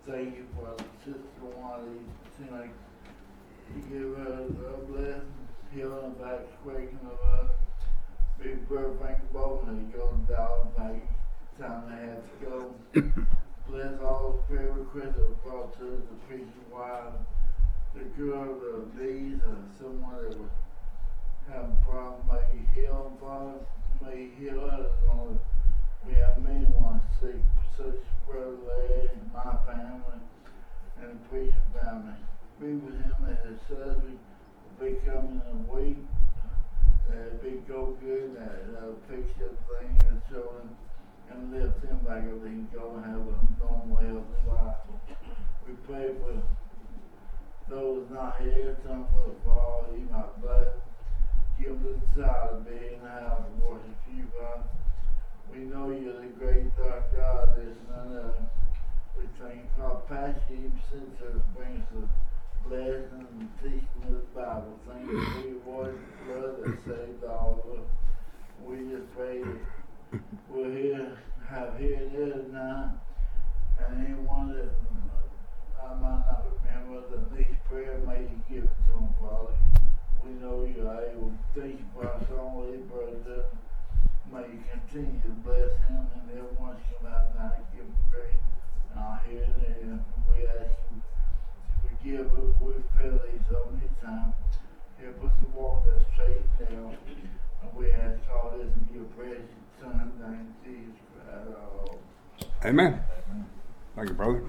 thank you for Sister Wanda. It seems like you give her a blessing, healing back, quaking of us. Big Brother Frank Bowman, he goes down back time they have to go. Bless all the prayer requests that were brought to the preaching wife, the girl, the knees, or someone that was having a problem. May you heal them, Father. May you heal others. We have many ones sick, such Brother Larry, my family, and the preaching family. Be with him and his surgery will be coming in a week. It'll be go good, that'll fix everything and show him and lift him back up. He can go and have a normal, healthy life. We pray for those not here, some for the fall, he might bless. Give them the desire to be in the house and worship you, God. We know you're the great dark God, there's none other. We thank you for our pastor, even since it brings us blessing and teaching of the Bible. Thank you for your word and blood that saved all of us. We just pray that we're here, have here it is now, and anyone that I might not remember that needs prayer, may you give it to them, Father. We know you're able. Thank you for our only brother. May you continue to bless him and everyone come out now and give him praise. And I'll hear it there. We ask you to forgive us. We fail these so many times. Help us to walk that straight down. And we ask all this in your precious Son, name, Jesus Christ. Amen. Thank you, brother.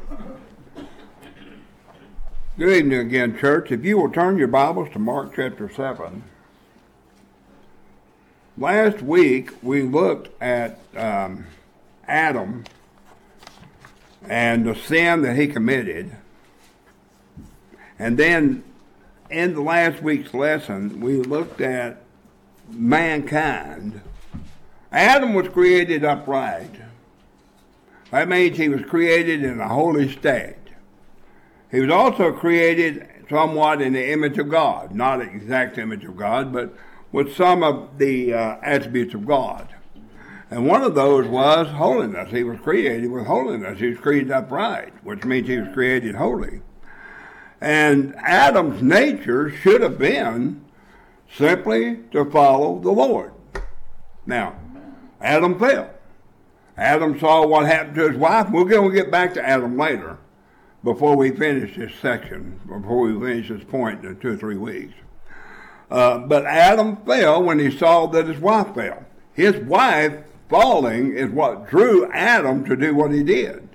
Good evening again, church. If you will turn your Bibles to Mark chapter 7. Last week, we looked at Adam and the sin that he committed. And then, in the last week's lesson, we looked at mankind. Adam was created upright. That means he was created in a holy state. He was also created somewhat in the image of God. Not the exact image of God, but with some of the attributes of God. And one of those was holiness. He was created with holiness. He was created upright, which means he was created holy. And Adam's nature should have been simply to follow the Lord. Now, Adam fell. Adam saw what happened to his wife. We're going to get back to Adam later before we finish this section, before we finish this point in 2 or 3 weeks. But Adam fell when he saw that his wife fell. His wife falling is what drew Adam to do what he did.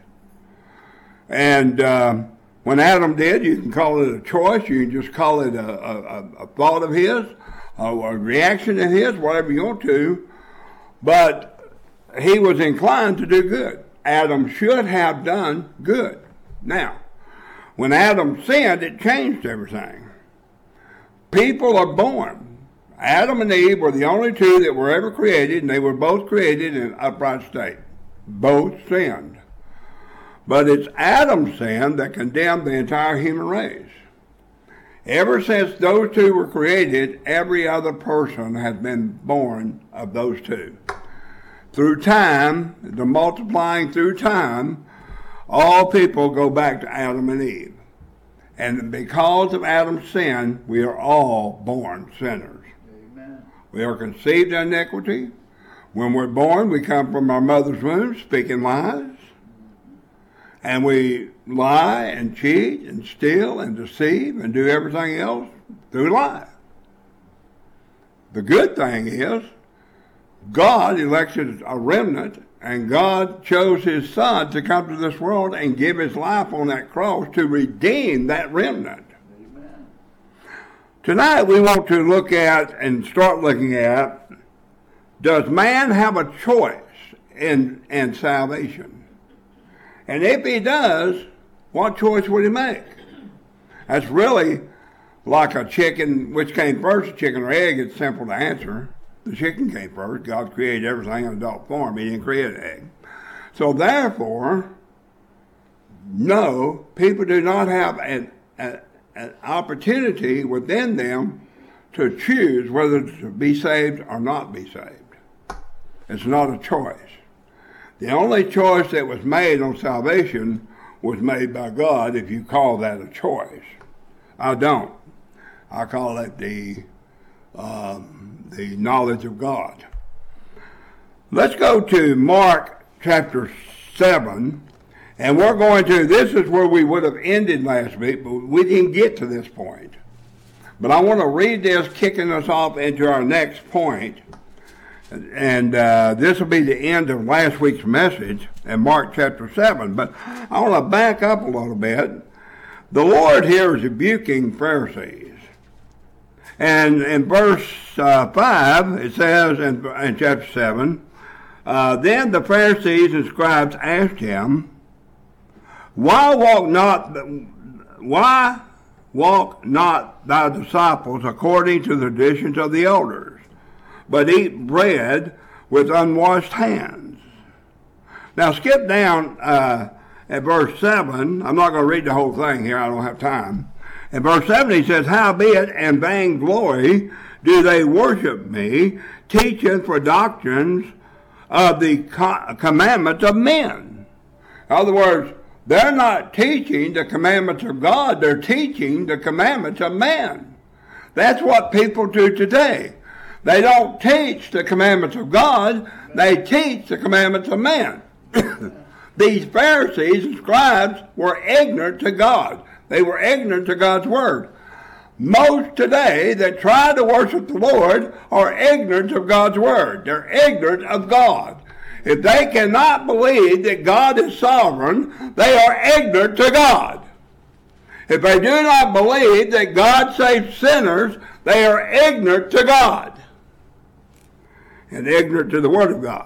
And when Adam did, you can call it a choice, you can just call it a thought of his, a reaction of his, whatever you want to, but he was inclined to do good. Adam should have done good. Now, when Adam sinned, it changed everything. People are born. Adam and Eve were the only two that were ever created, and they were both created in an upright state. Both sinned. But it's Adam's sin that condemned the entire human race. Ever since those two were created, every other person has been born of those two. Through time, the multiplying through time, all people go back to Adam and Eve. And because of Adam's sin, we are all born sinners. Amen. We are conceived in iniquity. When we're born, we come from our mother's womb speaking lies. And we lie and cheat and steal and deceive and do everything else through life. The good thing is, God elected a remnant, and God chose his Son to come to this world and give his life on that cross to redeem that remnant. Amen. Tonight we want to look at and start looking at, does man have a choice in salvation? And if he does, what choice would he make? That's really like a chicken, which came first, chicken or egg. It's simple to answer. The chicken came first. God created everything in adult form. He didn't create an egg. So therefore, no, people do not have an opportunity within them to choose whether to be saved or not be saved. It's not a choice. The only choice that was made on salvation was made by God if you call that a choice. I don't. I call it the knowledge of God. Let's go to Mark chapter 7, and we're going to, this is where we would have ended last week, but we didn't get to this point. But I want to read this, kicking us off into our next point. And this will be the end of last week's message in Mark chapter 7. But I want to back up a little bit. The Lord here is rebuking Pharisees. And in verse 5, it says in chapter 7, then the Pharisees and scribes asked him, Why walk not thy disciples according to the traditions of the elders, but eat bread with unwashed hands? Now skip down at verse 7. I'm not going to read the whole thing here. I don't have time. In verse 7 he says, Howbeit in vainglory do they worship me, teaching for doctrines of the commandments of men. In other words, they're not teaching the commandments of God. They're teaching the commandments of man. That's what people do today. They don't teach the commandments of God. They teach the commandments of man. These Pharisees and scribes were ignorant to God. They were ignorant to God's word. Most today that try to worship the Lord are ignorant of God's word. They're ignorant of God. If they cannot believe that God is sovereign, they are ignorant to God. If they do not believe that God saves sinners, they are ignorant to God and ignorant to the Word of God.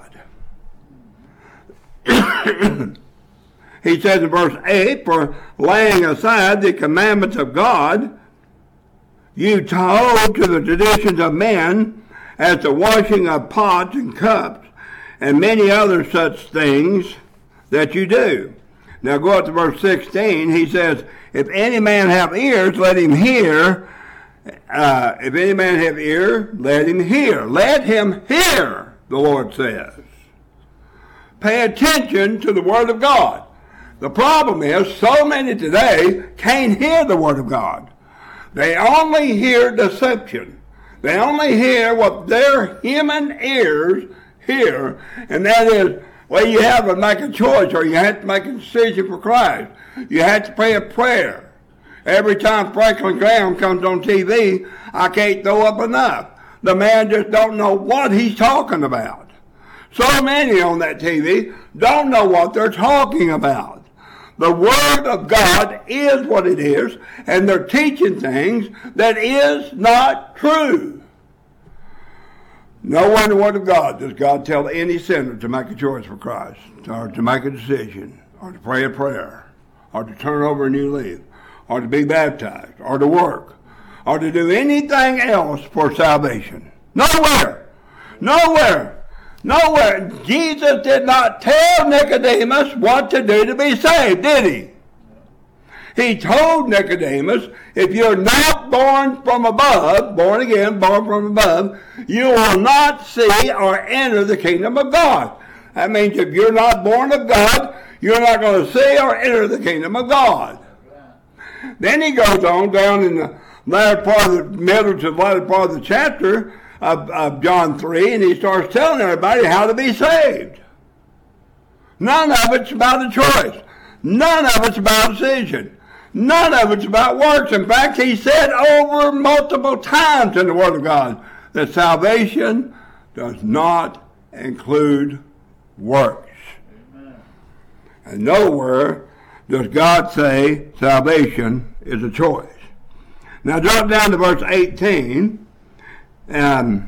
He says in verse 8, For laying aside the commandments of God, you hold to the traditions of men, as the washing of pots and cups, and many other such things that you do. Now go up to verse 16. He says, If any man have ears, let him hear. If any man have ear, let him hear. Let him hear, the Lord says. Pay attention to the Word of God. The problem is, so many today can't hear the Word of God. They only hear deception. They only hear what their human ears hear, and that is, well, you have to make a choice, or you have to make a decision for Christ. You have to pray a prayer. Every time Franklin Graham comes on TV, I can't throw up enough. The man just don't know what he's talking about. So many on that TV don't know what they're talking about. The Word of God is what it is, and they're teaching things that is not true. Nowhere in the Word of God does God tell any sinner to make a choice for Christ, or to make a decision, or to pray a prayer, or to turn over a new leaf, or to be baptized, or to work, or to do anything else for salvation. Nowhere. Nowhere. Nowhere. Jesus did not tell Nicodemus what to do to be saved, did he? He told Nicodemus, if you're not born from above, born again, born from above, you will not see or enter the kingdom of God. That means if you're not born of God, you're not going to see or enter the kingdom of God. Then he goes on down in the latter part of the middle to the latter part of the chapter of John 3, and he starts telling everybody how to be saved. None of it's about a choice. None of it's about a decision. None of it's about works. In fact, he said over multiple times in the Word of God that salvation does not include works. Amen. And nowhere does God say salvation is a choice. Now drop down to verse 18. The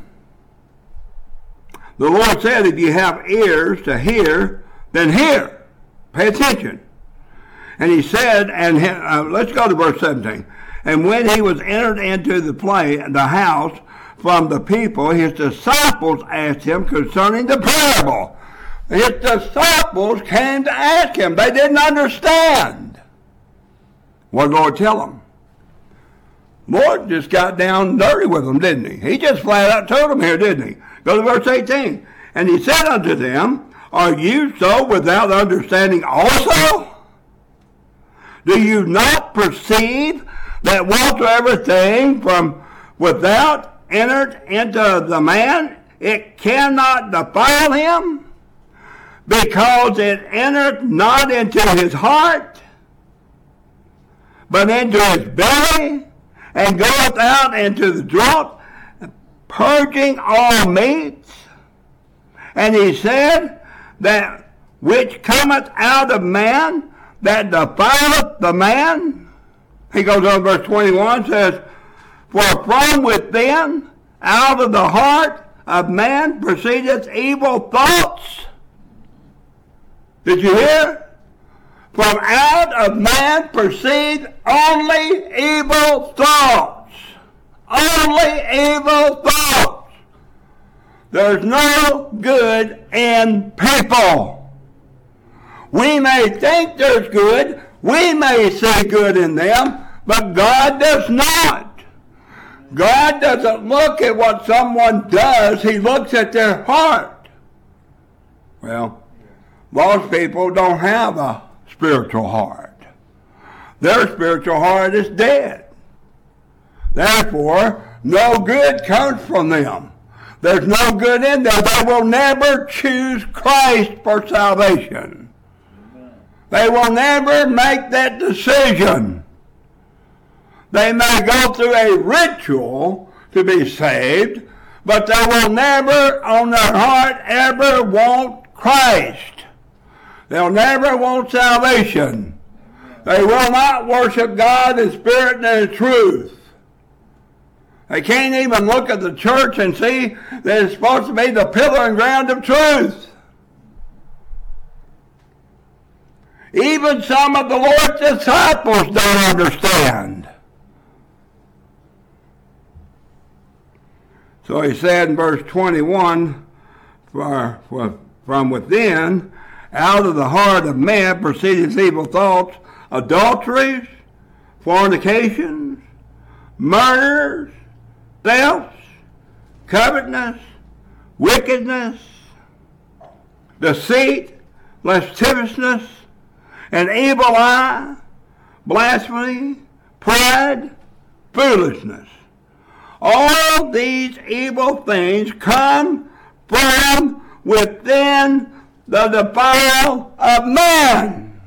Lord said, if you have ears to hear, then hear. Pay attention. And he said, let's go to verse 17. And when he was entered into the house from the people, his disciples asked him concerning the parable. His disciples came to ask him. They didn't understand. What did the Lord tell them? Lord just got down dirty with them, didn't he? He just flat out told them here, didn't he? Go to verse 18. And he said unto them, Are you so without understanding also? Do you not perceive that whatsoever thing from without entered into the man, it cannot defile him, because it entered not into his heart, but into his belly, and goeth out into the draught, purging all meats? And he said, that which cometh out of man, that defileth the man. He goes on, verse 21, says, for from within, out of the heart of man, proceedeth evil thoughts. Did you hear? From out of man proceed only evil thoughts. Only evil thoughts. There's no good in people. We may think there's good, we may see good in them, but God does not. God doesn't look at what someone does, He looks at their heart. Well, most people don't have a spiritual heart. Their spiritual heart is dead. Therefore, no good comes from them. There's no good in them. They will never choose Christ for salvation. They will never make that decision. They may go through a ritual to be saved, but they will never, on their heart, ever want Christ. They'll never want salvation. They will not worship God in spirit and in truth. They can't even look at the church and see that it's supposed to be the pillar and ground of truth. Even some of the Lord's disciples don't understand. So he said in verse 21, from within, out of the heart of man proceedeth evil thoughts, adulteries, fornications, murders, thefts, covetousness, wickedness, deceit, lasciviousness, an evil eye, blasphemy, pride, foolishness. All these evil things come from within the defile of man.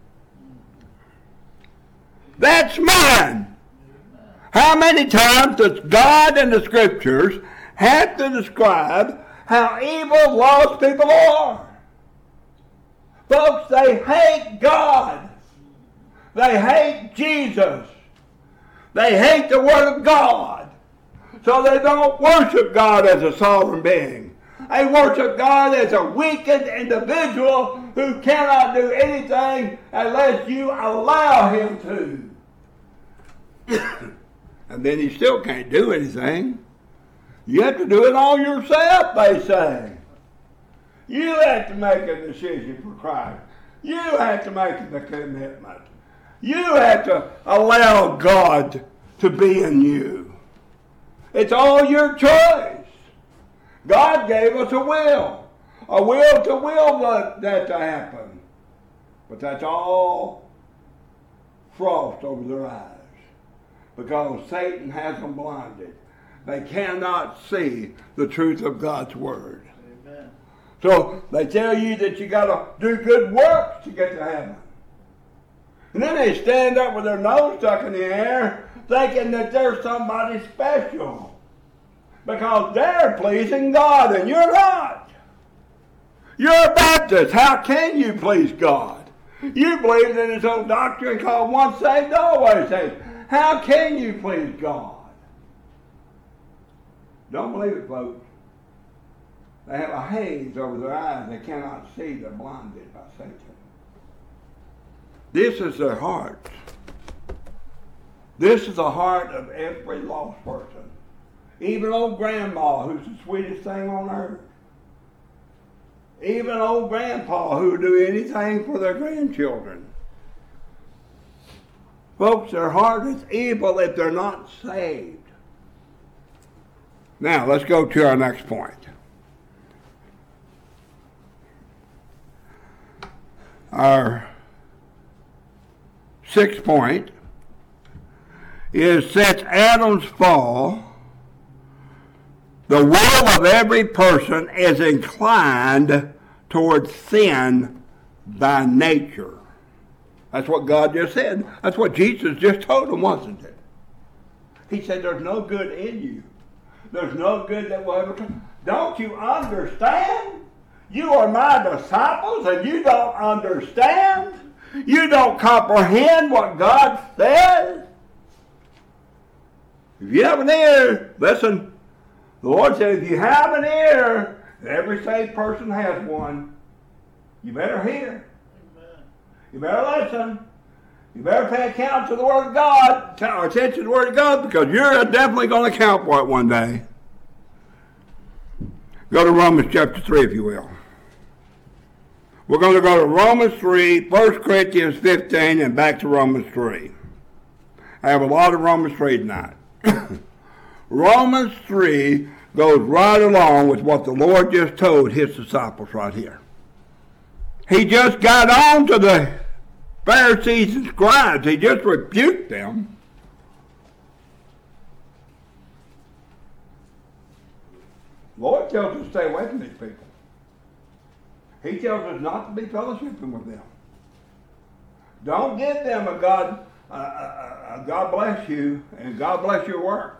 That's man. How many times does God in the Scriptures have to describe how evil, lost people are? Folks, they hate God. They hate Jesus. They hate the Word of God. So they don't worship God as a sovereign being. They worship God as a weakened individual who cannot do anything unless you allow him to. And then he still can't do anything. You have to do it all yourself, they say. You have to make a decision for Christ. You have to make the commitment. You have to allow God to be in you. It's all your choice. God gave us a will to will that to happen. But that's all frost over their eyes, because Satan has them blinded. They cannot see the truth of God's Word. Amen. So they tell you that you got to do good works to get to heaven. And then they stand up with their nose stuck in the air thinking that they're somebody special because they're pleasing God and you're not. You're a Baptist. How can you please God? You believe in this old doctrine called once saved, always saved. How can you please God? Don't believe it, folks. They have a haze over their eyes. They cannot see. They're blinded by Satan. This is their heart. This is the heart of every lost person. Even old grandma, who's the sweetest thing on earth. Even old grandpa, who would do anything for their grandchildren. Folks, their heart is evil if they're not saved. Now, let's go to our next point. Our sixth point is since Adam's fall, the will of every person is inclined towards sin by nature. That's what God just said. That's what Jesus just told them, wasn't it? He said, there's no good in you. There's no good that will ever come. Don't you understand? You are my disciples and you don't understand? You don't comprehend what God says? If you have an ear, listen. The Lord said, if you have an ear, every saved person has one. You better hear. Amen. You better listen. You better pay account to the Word of God, or attention to the Word of God, because you're definitely going to account for it one day. Go to Romans chapter 3, if you will. We're going to go to Romans 3, 1 Corinthians 15, and back to Romans 3. I have a lot of Romans 3 tonight. Romans 3 goes right along with what the Lord just told his disciples right here. He just got on to the Pharisees and scribes. He just rebuked them. The Lord tells us to stay away from these people. He tells us not to be fellowshipping with them. Don't give them a God bless you and God bless your work.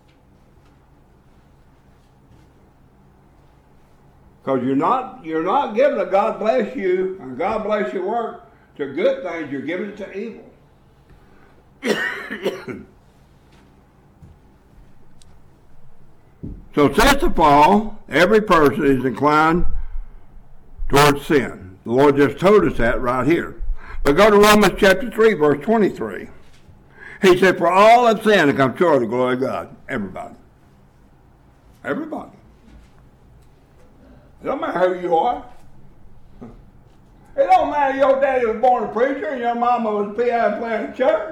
Because you're not giving a God bless you and God bless your work to good things, you're giving it to evil. So since the fall, every person is inclined towards sin. The Lord just told us that right here. But go to Romans chapter 3, verse 23. He said, for all have sinned and come short of the glory of God. Everybody. Everybody. It don't matter who you are. It don't matter your daddy was born a preacher and your mama was a piano player in church.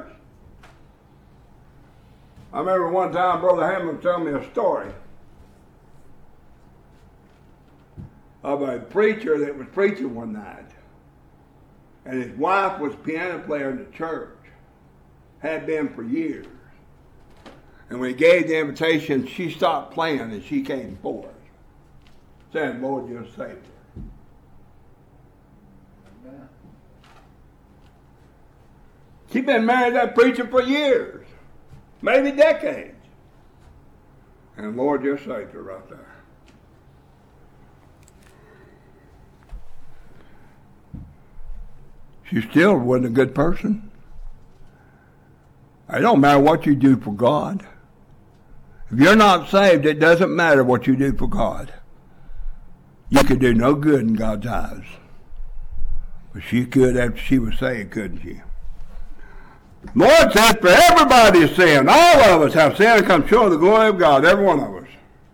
I remember one time Brother Hammond told me a story of a preacher that was preaching one night. And his wife was a piano player in the church. Had been for years. And when he gave the invitation, she stopped playing and she came forward. Saying, Lord, just saved her. Amen. She'd been married to that preacher for years. Maybe decades. And the Lord just saved her right there. She still wasn't a good person. It don't matter what you do for God. If you're not saved, it doesn't matter what you do for God. You could do no good in God's eyes. But she could after she was saved, couldn't she? Lord said for everybody to sin. All of us have sinned and come short of the glory of God. Every one of us.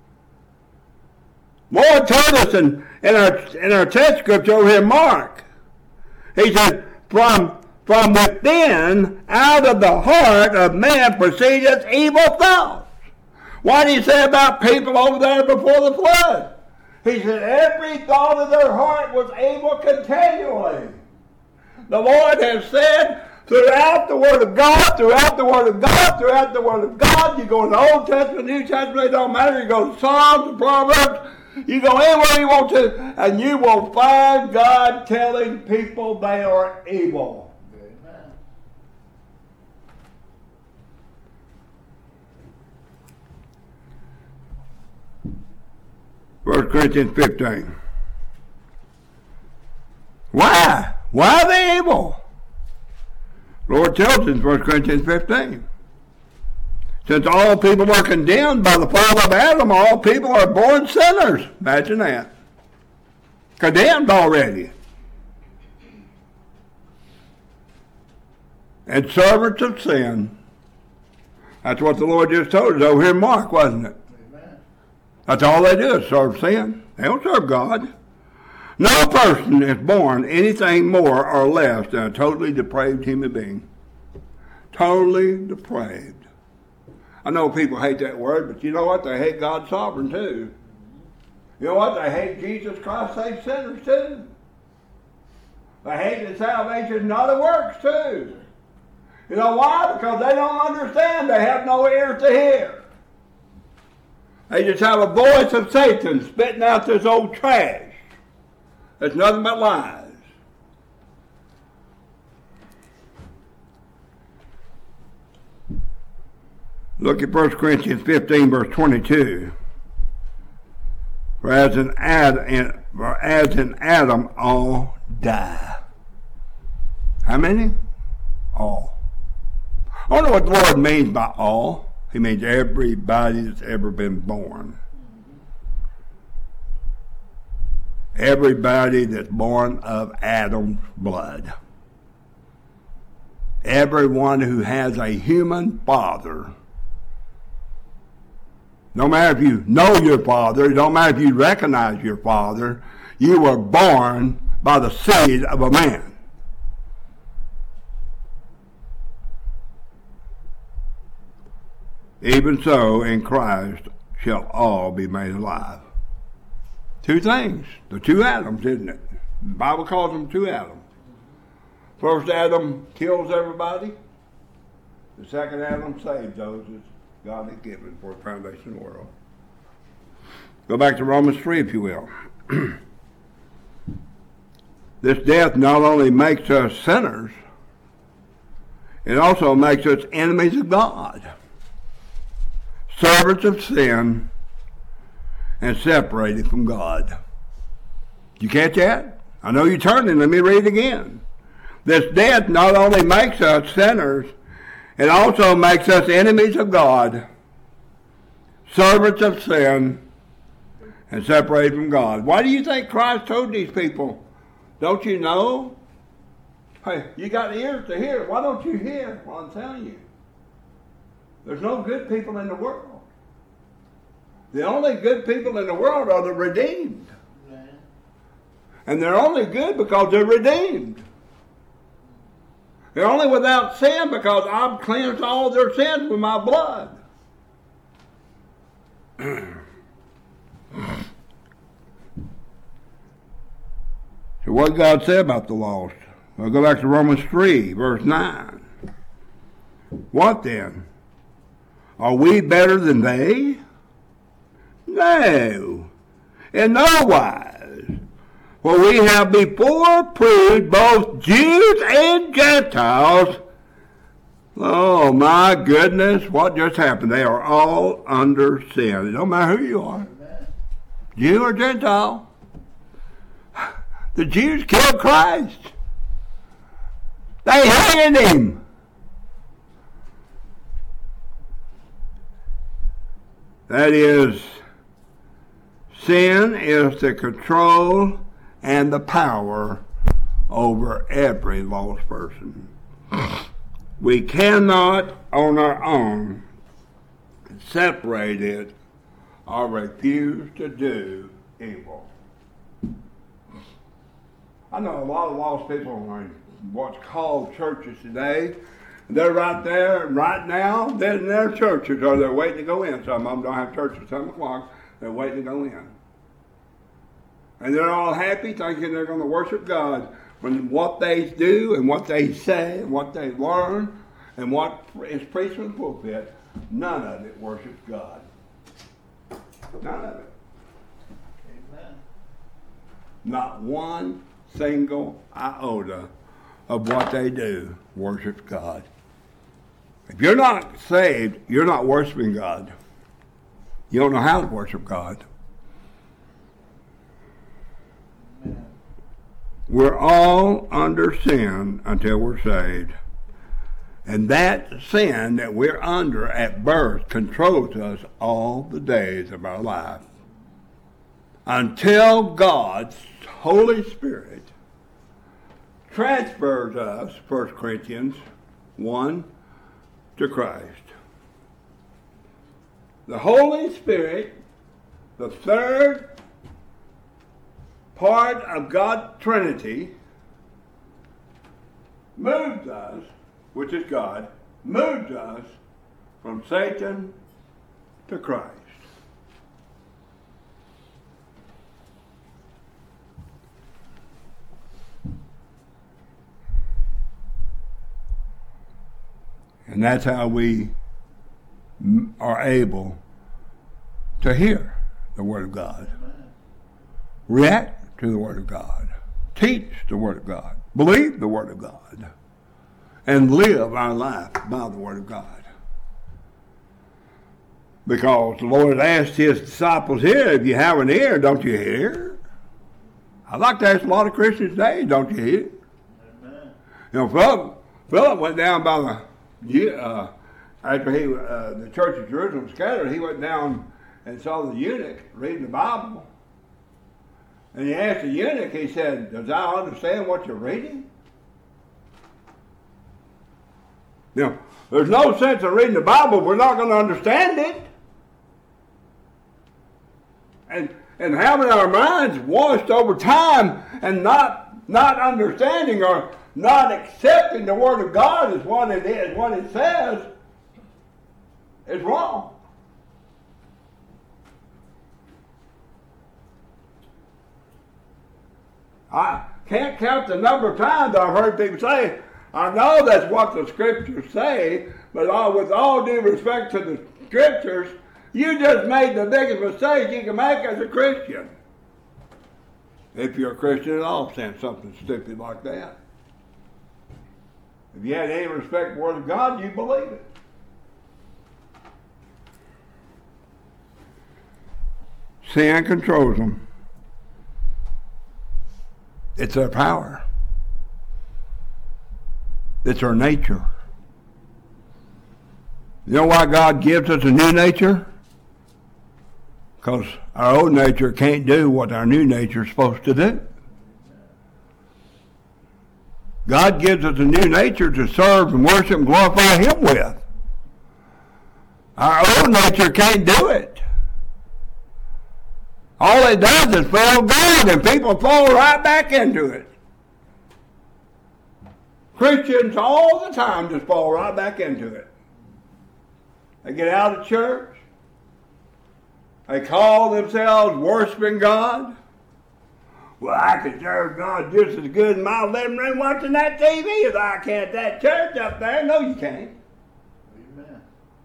Lord told us in our text scripture over here, Mark. He said, from within, out of the heart of man proceedeth evil thoughts. What did he say about people over there before the flood? He said every thought of their heart was evil continually. The Lord has said throughout the Word of God, throughout the Word of God, throughout the Word of God, you go in the Old Testament, New Testament, it don't matter. You go to Psalms and Proverbs, you go anywhere you want to, and you will find God telling people they are evil. Amen. 1 Corinthians 15. Why? Why are they evil? Lord tells us in 1 Corinthians 15. Since all people are condemned by the fall of Adam, all people are born sinners. Imagine that. Condemned already. And servants of sin. That's what the Lord just told us over here in Mark, wasn't it? Amen. That's all they do is serve sin. They don't serve God. No person is born anything more or less than a totally depraved human being. Totally depraved. I know people hate that word, but you know what? They hate God's sovereign too. You know what? They hate Jesus Christ saved sinners too. They hate the salvation and other works too. You know why? Because they don't understand. They have no ears to hear. They just have a voice of Satan spitting out this old trash. It's nothing but lies. Look at 1 Corinthians 15, verse 22. For as in Adam all die. How many? All. I don't know what the Lord means by all. He means everybody that's ever been born. Everybody that's born of Adam's blood. Everyone who has a human father. No matter if you know your father, it don't matter if you recognize your father, you were born by the seed of a man. Even so, in Christ shall all be made alive. Two things. The two Adams, isn't it? The Bible calls them two Adams. First Adam kills everybody. The second Adam saves those that God has given for the foundation of the world. Go back to Romans 3, if you will. This death not only makes us sinners, it also makes us enemies of God, servants of sin, and separated from God. You catch that? I know you're turning. Let me read it again. This death not only makes us sinners, it also makes us enemies of God, servants of sin, and separated from God. Why do you think Christ told these people? Don't you know? Hey, you got ears to hear. Why don't you hear what I'm telling you? There's no good people in the world. The only good people in the world are the redeemed. And they're only good because they're redeemed. They're only without sin because I've cleansed all their sins with my blood. So what did God say about the lost? Well, go back to Romans 3, verse 9. What then? Are we better than they? No, in no wise. For we have before proved both Jews and Gentiles. Oh my goodness, what just happened? They are all under sin. It don't matter who you are, Jew or Gentile. The Jews killed Christ. They hated him. That is, sin is the control and the power over every lost person. We cannot on our own separate it or refuse to do evil. I know a lot of lost people in what's called churches today. They're right there, right now, they're in their churches, or they're waiting to go in. Some of them don't have church at 7 o'clock. They're waiting to go in. And they're all happy, thinking they're going to worship God. When what they do and what they say and what they learn and what is preached from the pulpit, none of it worships God. None of it. Amen. Not one single iota of what they do worships God. If you're not saved, you're not worshiping God. You don't know how to worship God. Amen. We're all under sin until we're saved. And that sin that we're under at birth controls us all the days of our life. Until God's Holy Spirit transfers us, 1 Corinthians 1, to Christ. The Holy Spirit, the third part of God's Trinity, moves us, which is God, moves us from Satan to Christ. And that's how we are able to hear the Word of God, react to the Word of God, teach the Word of God, believe the Word of God, and live our life by the Word of God. Because the Lord asked his disciples here, if you have an ear, don't you hear? I'd like to ask a lot of Christians today, don't you hear? Amen. You know, Philip went down by after the church of Jerusalem scattered, he went down and saw the eunuch reading the Bible. And he asked the eunuch, he said, does I understand what you're reading? You know, there's no sense of reading the Bible if we're not going to understand it. And having our minds washed over time and not understanding or not accepting the Word of God as what it is, what it says, is wrong. I can't count the number of times I've heard people say, I know that's what the Scriptures say, but with all due respect to the Scriptures, you just made the biggest mistake you can make as a Christian. If you're a Christian at all, saying something stupid like that. If you had any respect for the Word of God, you believe it. Sin controls them. It's their power. It's our nature. You know why God gives us a new nature? Because our old nature can't do what our new nature is supposed to do. God gives us a new nature to serve and worship and glorify Him with. Our old nature can't do it. All it does is fail God, and people fall right back into it. Christians all the time just fall right back into it. They get out of church. They call themselves worshiping God. Well, I can serve God just as good in my living room watching that TV as I can at that church up there. No, you can't. Amen.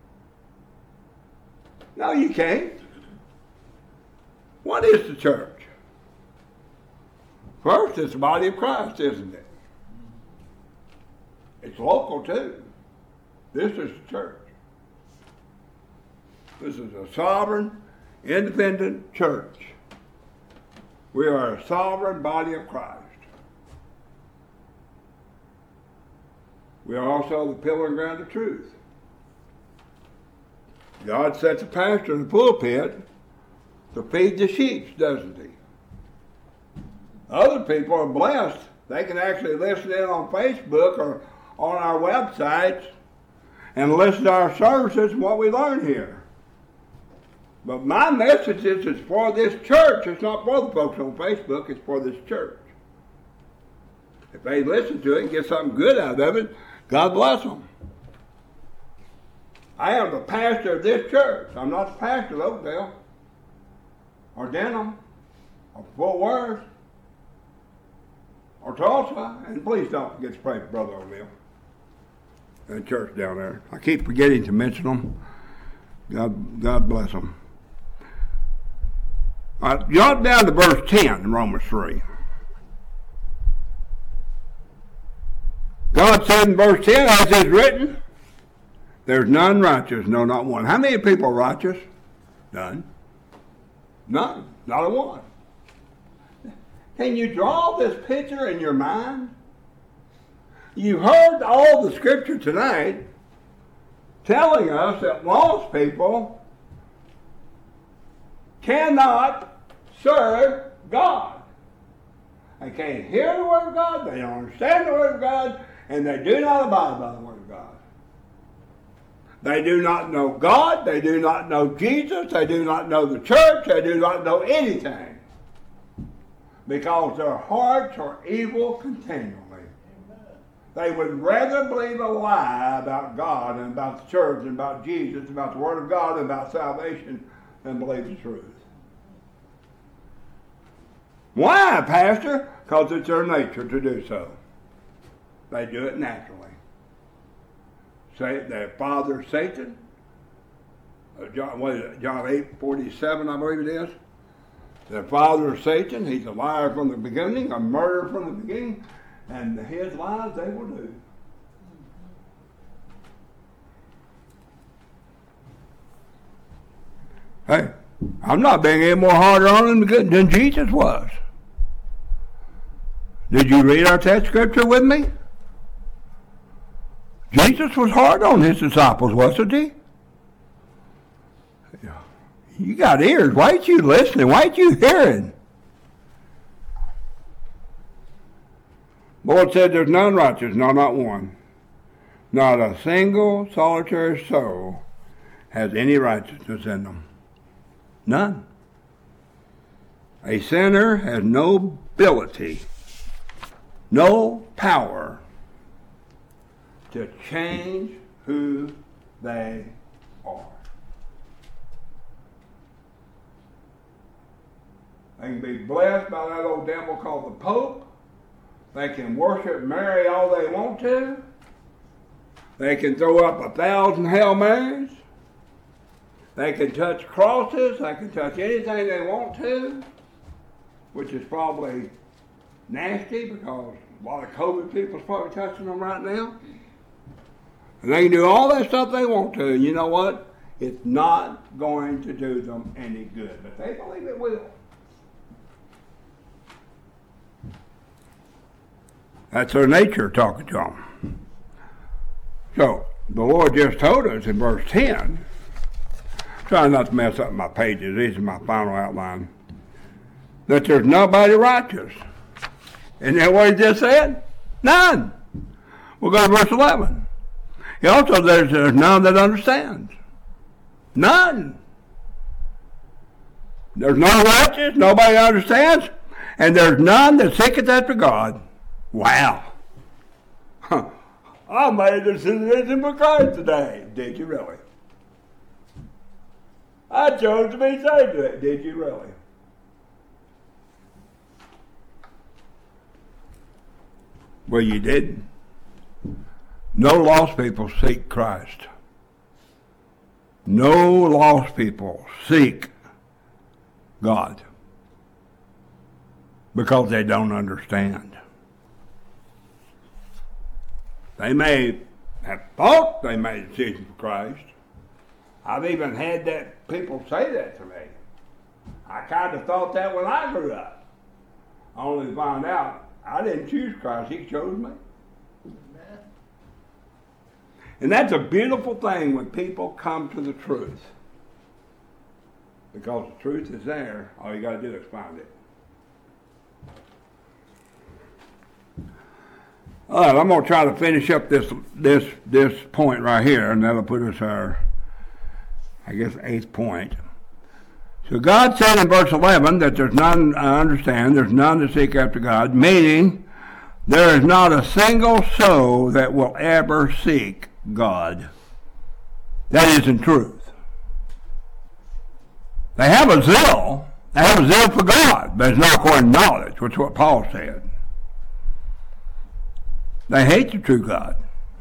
No, you can't. What is the church? First, it's the body of Christ, isn't it? It's local, too. This is the church. This is a sovereign, independent church. We are a sovereign body of Christ. We are also the pillar and ground of truth. God sets a pastor in the pulpit to feed the sheep, doesn't he? Other people are blessed. They can actually listen in on Facebook or on our websites and listen to our services and what we learn here. But my message is for this church. It's not for the folks on Facebook. It's for this church. If they listen to it and get something good out of it, God bless them. I am the pastor of this church. I'm not the pastor of Oakdale or Denham or Fort Worth or Tulsa. And please don't forget to pray for Brother O'Neill and the church down there. I keep forgetting to mention them. God bless them. All right, jump down to verse 10 in Romans 3. God said in verse 10, as is written, there's none righteous, no, not one. How many people are righteous? None. None. Not a one. Can you draw this picture in your mind? You heard all the scripture tonight telling us that lost people cannot serve God. They can't hear the Word of God, they don't understand the Word of God, and they do not abide by the Word of God. They do not know God, they do not know Jesus, they do not know the church, they do not know anything. Because their hearts are evil continually. They would rather believe a lie about God and about the church and about Jesus, and about the Word of God and about salvation than believe the truth. Why, Pastor? Because it's their nature to do so. They do it naturally. their father Satan. John 8:47, I believe it is. Their father is Satan. He's a liar from the beginning, a murderer from the beginning, and his lies they will do. Hey, I'm not being any more harder on them than Jesus was. Did you read our text scripture with me? Jesus was hard on his disciples, wasn't he? You got ears. Why ain't you listening? Why ain't you hearing? Lord said there's none righteous, no, not one. Not a single solitary soul has any righteousness in them. None. A sinner has no ability, no power to change who they are. They can be blessed by that old devil called the Pope. They can worship Mary all they want to. They can throw up 1,000 Hail Marys. They can touch crosses. They can touch anything they want to, which is probably nasty because a lot of COVID people's probably touching them right now. And they can do all that stuff they want to, and you know what? It's not going to do them any good, but they believe it will. That's their nature talking to them. So, the Lord just told us in verse 10, trying not to mess up my pages, these are my final outline, that there's nobody righteous. Isn't that what he just said? None. We'll go to verse 11. He also says there's none that understands. None. There's no righteous, nobody understands, and there's none that seeketh after God. Wow. I made a decision for Christ today. Did you really? I chose to be saved today. Did you really? Well, you didn't. No lost people seek Christ. No lost people seek God because they don't understand. They may have thought they made a decision for Christ. I've even had people say that to me. I kind of thought that when I grew up. Only to find out I didn't choose Christ, he chose me. And that's a beautiful thing when people come to the truth. Because the truth is there, all you got to do is find it. All right, I'm going to try to finish up this point right here, and that'll put us our, I guess, 8th point. So God said in verse 11 that there's none, I understand, there's none to seek after God, meaning there is not a single soul that will ever seek God. That isn't truth. They have a zeal for God, but it's not according to knowledge, which is what Paul said. They hate the true God.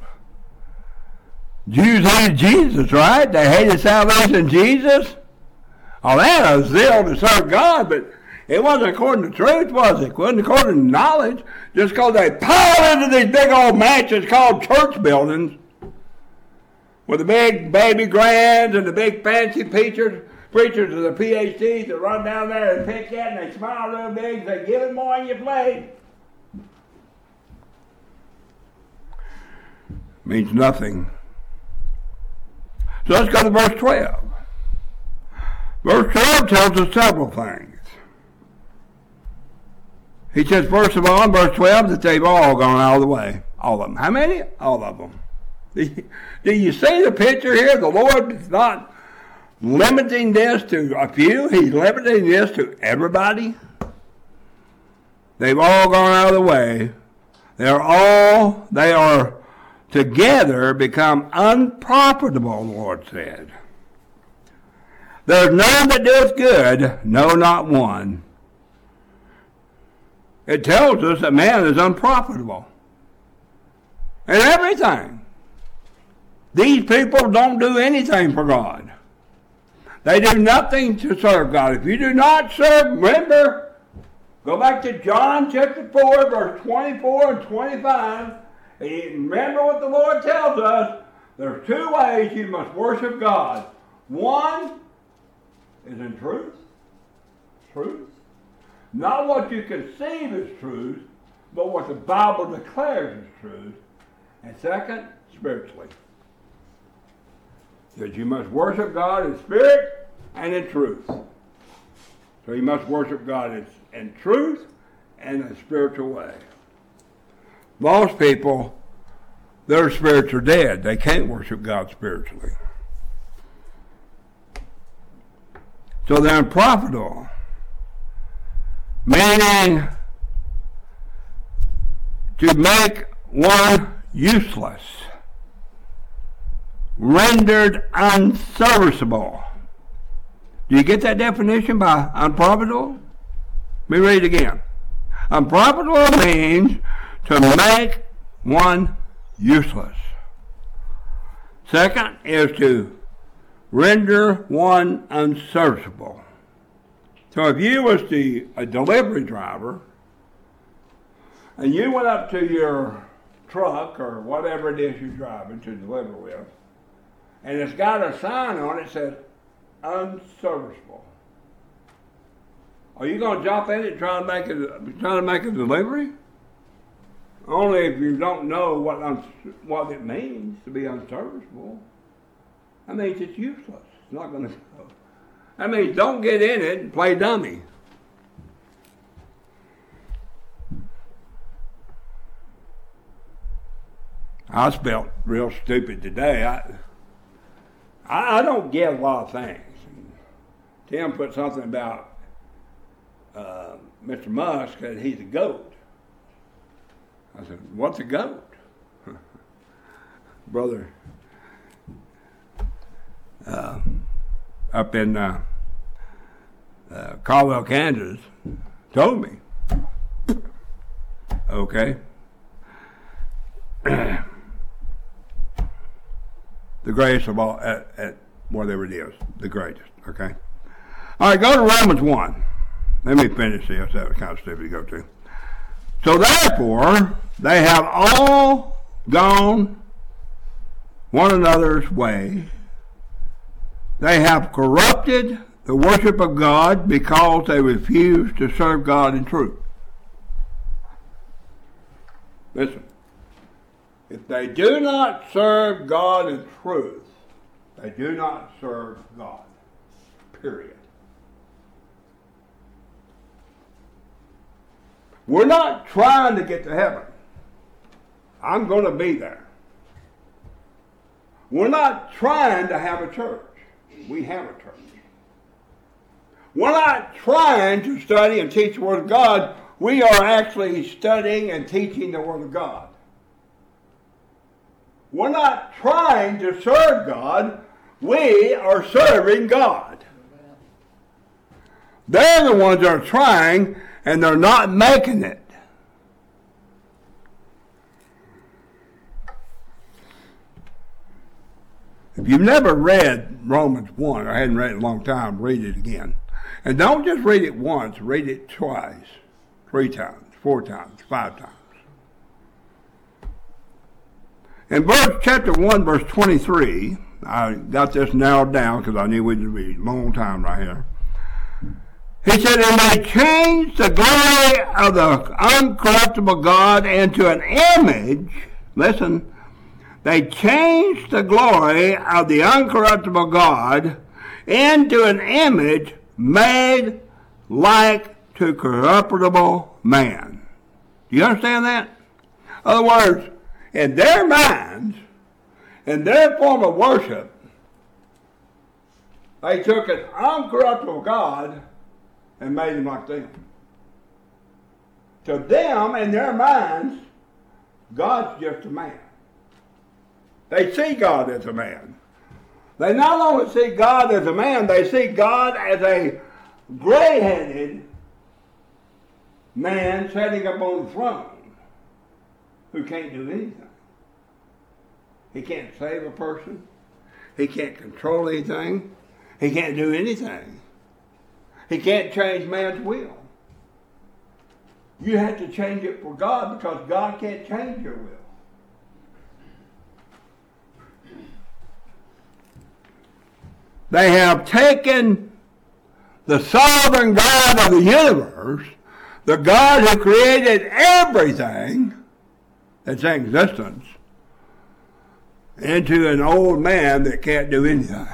Jews hated Jesus, right? They hated salvation in Jesus. Oh, they had a zeal to serve God, but it wasn't according to truth, was it? It wasn't according to knowledge. Just because they piled into these big old mansions called church buildings with the big baby grands and the big fancy preachers with their PhDs that run down there and pick that and they smile real big. They give it more than you plate. Means nothing. So let's go to verse 12. Verse 12 tells us several things. He says, first of all, in verse 12, that they've all gone out of the way. All of them. How many? All of them. Do you see the picture here? The Lord is not limiting this to a few. He's limiting this to everybody. They've all gone out of the way. They are together become unprofitable, the Lord said. There's none that doeth good, no, not one. It tells us that man is unprofitable in everything. These people don't do anything for God. They do nothing to serve God. If you do not serve, remember, go back to John chapter 4, verse 24 and 25. Remember what the Lord tells us. There's two ways you must worship God. One is in truth. Truth. Not what you conceive as truth, but what the Bible declares as truth. And second, spiritually. That you must worship God in spirit and in truth. So you must worship God in truth and in a spiritual way. Most people, their spirits are dead. They can't worship God spiritually. So they're unprofitable. Meaning to make one useless, rendered unserviceable. Do you get that definition by unprofitable? Let me read it again. Unprofitable means to make one useless. Second is to render one unserviceable. So if you was a delivery driver, and you went up to your truck or whatever it is you're driving to deliver with, and it's got a sign on it that says unserviceable. Are you going to jump in it trying to make a delivery? Only if you don't know what it means to be unserviceable. That means it's useless. It's not going to go. That means don't get in it and play dummy. I felt real stupid today. I don't get a lot of things. Tim put something about Mr. Musk, that he's a goat. I said, what's a goat? Brother up in Caldwell, Kansas, told me. Okay. The greatest of all, at whatever it is, the greatest, okay? All right, go to Romans 1. Let me finish this. That was kind of stupid to go to. So therefore, they have all gone one another's way. They have corrupted the worship of God because they refuse to serve God in truth. Listen. If they do not serve God in truth, they do not serve God. Period. We're not trying to get to heaven. I'm going to be there. We're not trying to have a church. We have a church. We're not trying to study and teach the Word of God. We are actually studying and teaching the Word of God. We're not trying to serve God. We are serving God. They're the ones that are trying, and they're not making it. If you've never read Romans 1, or hadn't read it in a long time, read it again. And don't just read it once, read it twice, 3 times, 4 times, 5 times. In chapter 1, verse 23, I got this narrowed down because I knew we'd be a long time right here. He said, and they changed the glory of the uncorruptible God into an image. Listen, they changed the glory of the uncorruptible God into an image made like to corruptible man. Do you understand that? In other words, in their minds, in their form of worship, they took an uncorruptible God and made him like them. To them, in their minds, God's just a man. They see God as a man. They not only see God as a man, they see God as a gray-headed man sitting up on the throne who can't do anything. He can't save a person. He can't control anything. He can't do anything. He can't change man's will. You have to change it for God because God can't change your will. They have taken the sovereign God of the universe, the God who created everything that's in existence, into an old man that can't do anything.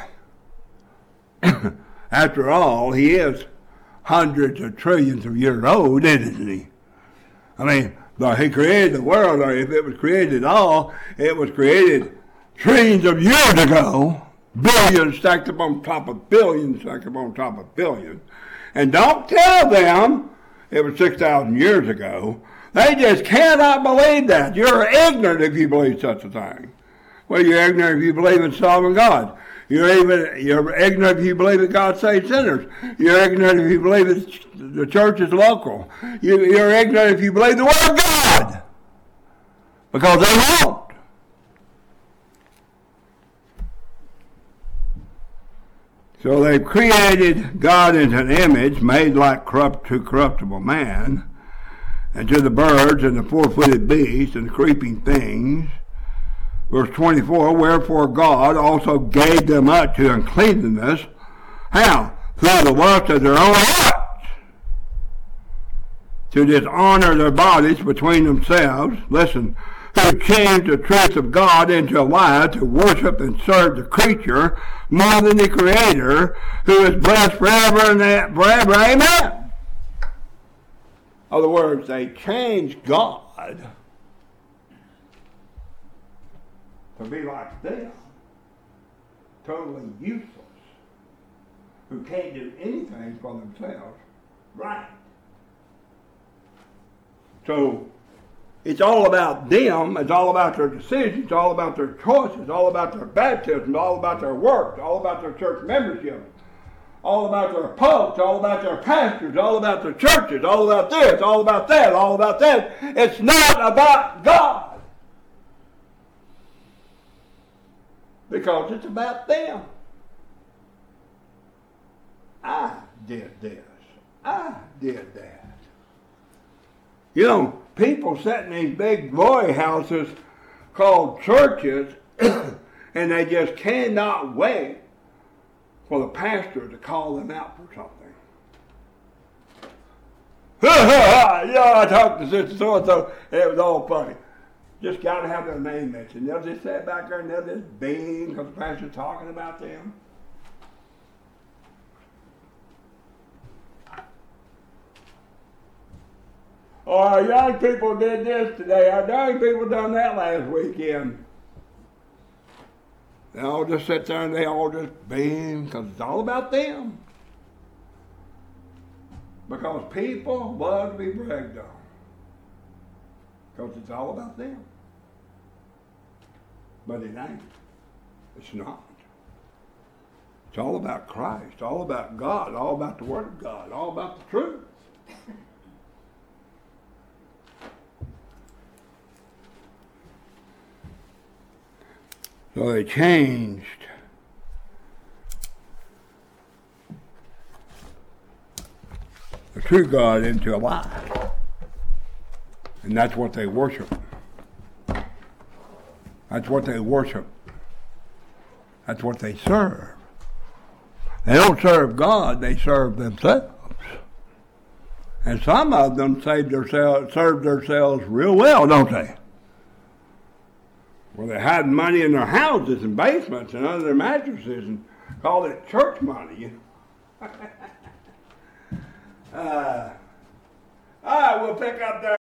After all, he is hundreds of trillions of years old, isn't he? I mean, he created the world, or if it was created at all, it was created trillions of years ago. Billions stacked up on top of billions, stacked up on top of billions. And don't tell them it was 6,000 years ago. They just cannot believe that. You're ignorant if you believe such a thing. Well, you're ignorant if you believe in sovereign God. You're ignorant if you believe that God saves sinners. You're ignorant if you believe that the church is local. You're ignorant if you believe the Word of God. Because they won't. So they've created God into an image made like to corruptible man, and to the birds and the four-footed beasts and the creeping things. Verse 24, wherefore God also gave them up to uncleanness. How? Through the lust of their own hearts, to dishonor their bodies between themselves. Listen, who changed the truth of God into a lie to worship and serve the creature more than the Creator, who is blessed forever and forever. Amen. In other words, they changed God to be like them, totally useless, who can't do anything for themselves right. So it's all about them, it's all about their decisions, it's all about their choices, it's all about their baptism, all about their work, all about their church membership, all about their popes, all about their pastors, all about their churches, all about this, all about that, all about that. It's not about God. Because it's about them. I did this. I did that. You know, people sit in these big glory houses called churches, and they just cannot wait for the pastor to call them out for something. Yeah, I talked to Sister so-and-so, it was all funny. Just got to have their name mentioned. They'll just sit back there and they'll just beam because the pastor's talking about them. Oh, our young people did this today. Our young people done that last weekend. They all just sit there and they all just beam because it's all about them. Because people love to be bragged on. Because it's all about them. But it ain't. It's not. It's all about Christ, all about God, all about the Word of God, all about the truth. So they changed the true God into a lie. And that's what they worship. That's what they worship. That's what they serve. They don't serve God, they serve themselves. And some of them serve themselves real well, don't they? Well, they hide money in their houses and basements and under their mattresses and call it church money. All right, we'll pick up there.